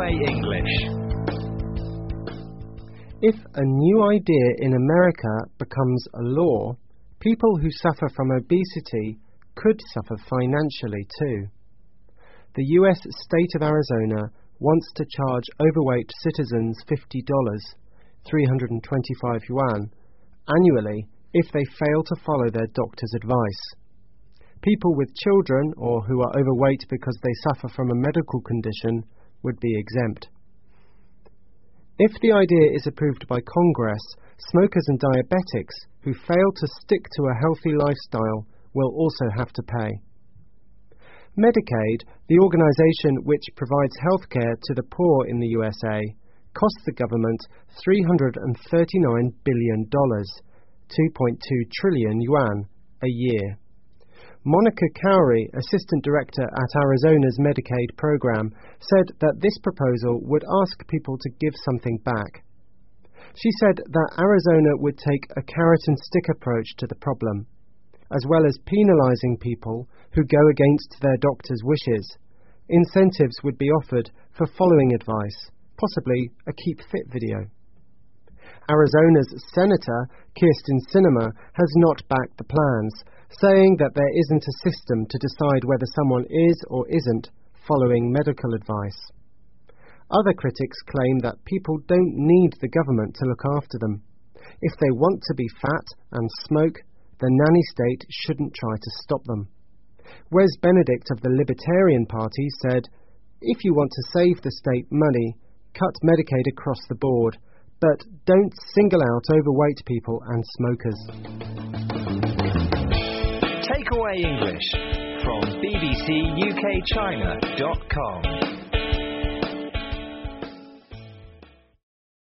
Takeaway English. If a new idea in America becomes a law, people who suffer from obesity could suffer financially too. The US state of Arizona wants to charge overweight citizens $50, 325 yuan, annually if they fail to follow their doctor's advice. People with children or who are overweight because they suffer from a medical condition would be exempt. If the idea is approved by Congress, smokers and diabetics who fail to stick to a healthy lifestyle will also have to pay. Medicaid, the organization which provides health care to the poor in the USA, costs the government $339 billion, 2.2 trillion yuan, a year. Monica Cowrie, Assistant Director at Arizona's Medicaid program, said that this proposal would ask people to give something back. She said that Arizona would take a carrot-and-stick approach to the problem. As well as penalizing people who go against their doctor's wishes, incentives would be offered for following advice, possibly a Keep Fit video. Arizona's Senator, Kyrsten Sinema, has not backed the plans, saying that there isn't a system to decide whether someone is or isn't following medical advice. Other critics claim that people don't need the government to look after them. If they want to be fat and smoke, the nanny state shouldn't try to stop them. Wes Benedict of the Libertarian Party said, "If you want to save the state money, cut Medicaid across the board, but don't single out overweight people and smokers." Takeaway English from bbcukchina.com.